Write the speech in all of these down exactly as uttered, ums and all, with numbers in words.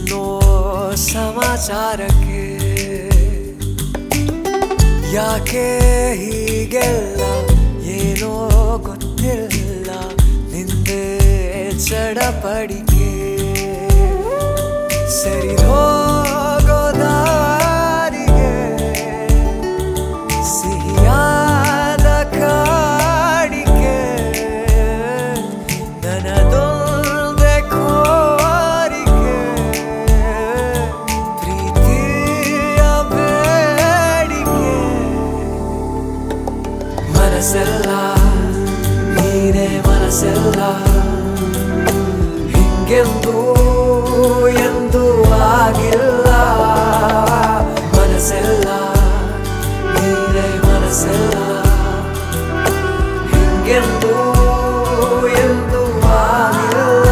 ಅನ್ನೋ ಸಮಾಚಾರಕ್ಕೆ ಯಾಕೆ ಹೀಗೆಲ್ಲ ಏನೋ ಗೊತ್ತಿಲ್ಲ ನಿಂದೆ ಚಡಪಡಿಕೆ ಸರಿ ಹೋಗೋ ದಾರಿಗೆ ಸಿಹಿಯಾದ ಕಾಡಿಕೆ ನನ್ನದೊಂದೇ ಕೋರಿಕೆ ಪ್ರೀತಿಯ ಬೇಡಿಕೆ ಮನಸ್ಸೆಲ್ಲ ನೀನೇ ಮನಸ್ಸೆಲ್ಲ ಹಿಂಗೆಂದು ಎಂದು ಆಗಿಲ್ಲ ಮನಸ್ಸೆಲ್ಲ ನೀನೇ ಮನಸ್ಸೆಲ್ಲ ಹಿಂಗೆಂದು ಎಂದು ಆಗಿಲ್ಲ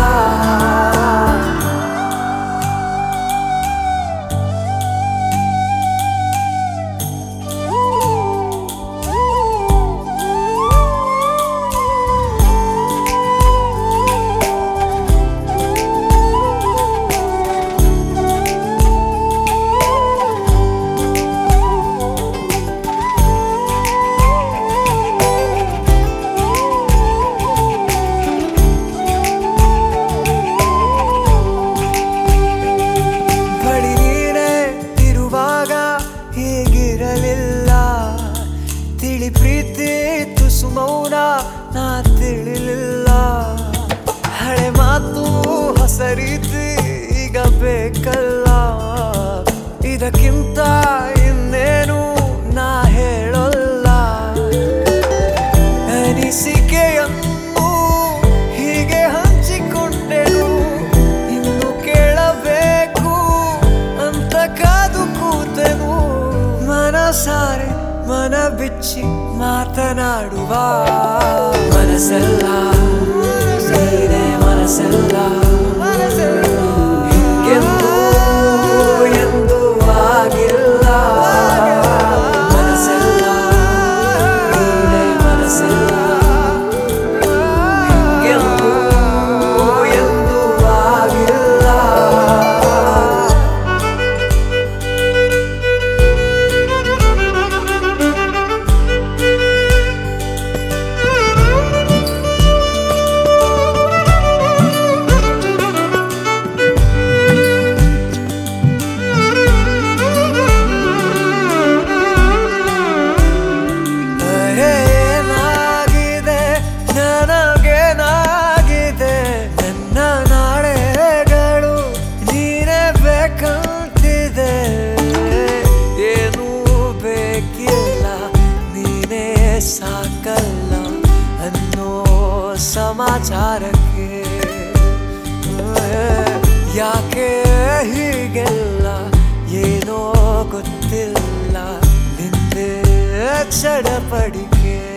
ತಿಳಿ ಪ್ರೀತಿ ತುಸು ಮೌನ ನಾ ತಿಳಿಲಿಲ್ಲ ಹಳೆ ಮಾತು ಹೊಸ ರೀತಿ ಈಗ ಬೇಕಲ್ಲ ಇದಕ್ಕಿಂತ ಇನ್ನೇನು ನಾ ಹೇಳಲ್ಲ ಅನಿಸಿಕೆಯನ್ನು ಹೀಗೆ ಹಂಚಿಕೊಂಡೆನು ಇನ್ನು ಕೇಳಬೇಕು ಅಂತ ಕಾದು ಕೂತೆನು ಮನಸಾರೆ ಮನ ಬಿಚ್ಚಿ ಮಾತನಾಡುವ ಮನಸ್ಸೆಲ್ಲ ನೀನೇ ಮನಸ್ಸೆಲ್ಲ ಹಿಂಗೆಂದು ಎಂದು ಆಗಿಲ್ಲ ಮನಸ್ಸೆಲ್ಲ ನೀನೇ ಮನಸ್ಸೆಲ್ಲ ಹಿಂಗೆಂದು ಎಂದು ಆಗಿಲ್ಲ ಸಾಕಲ್ಲ ಅನ್ನೋ ಸಮಾಚಾರಕ್ಕೆ ಯಾಕೆ ಹೀಗೆಲ್ಲ ಏನೋ ಗೊತ್ತಿಲ್ಲ ನಿಂದೆ ಚಡಪಡಿಕೆ